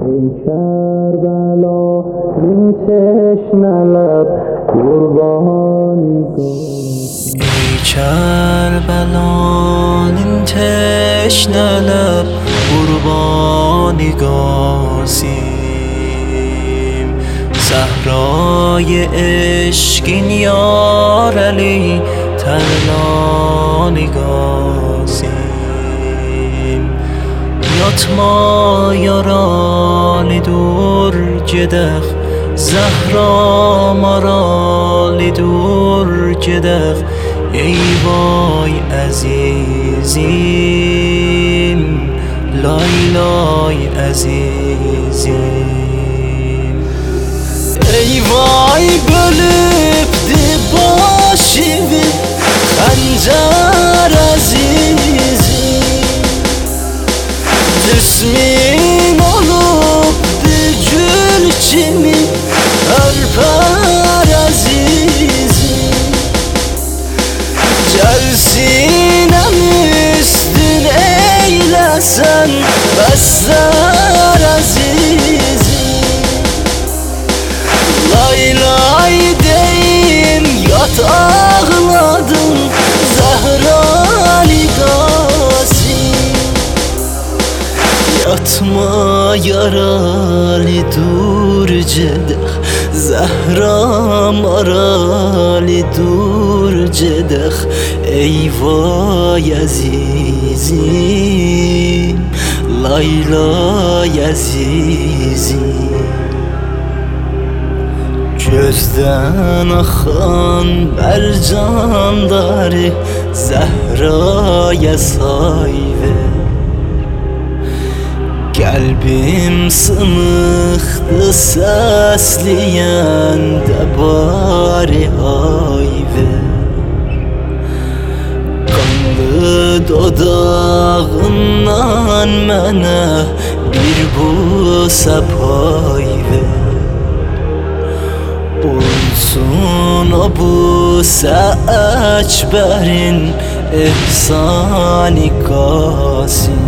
ای کربلا این تشنه لب قربانی گاسی، ای کربلا این تشنه لب قربانی گاسی، زهرای عشقین یار علی ترلانی گاسیم، یاتما یارالی دور جدخ زهرا مارالی دور جدخ، ای وای عزیزیم لای لای عزیزیم. ای وای bölüpdi başımı xəncər əzizim, cismin olubdi gül kimi ərpər əzizim, gəlsinəm üstün eyləsən bəstər əzizim, lay lay deyim yat ağladım Zehrali Gasim, yatma yarali dur cedeh Zehra marali dur cedeh, ey vay azizim lay lay azizim. Gözden axan mərcanları Zehraya sayve, qəlbim sınıqdı səsləyəndə bari ayve, qanlı dodağından mənə bir busa pay ver, olsun o busa əkbərin ehsani qasim,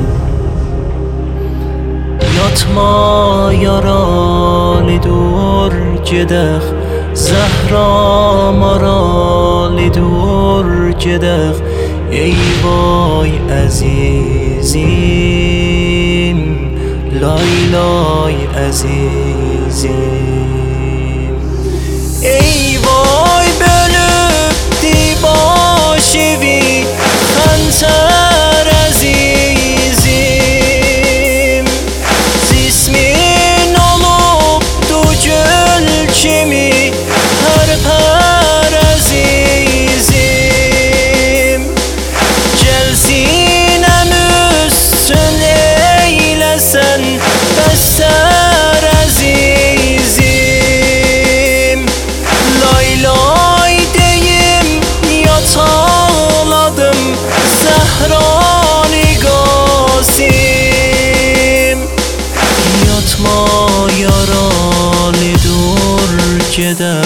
yatma yarali dur gedək Zəhra marali dur gedək, ey vay əzizim lay lay əzizim. ای وای bölüpdi başımı xəncər əzizim, cismin olubdu gül kimi pərpər əzizim, gəlsinəm üstün eyləsən bəstər əzizim, lay lay deyim yat ağladım Zehrali Gasim, yatma yarali dur gedək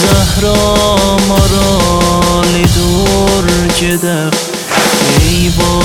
Zəhra marali dur gedək, ey vay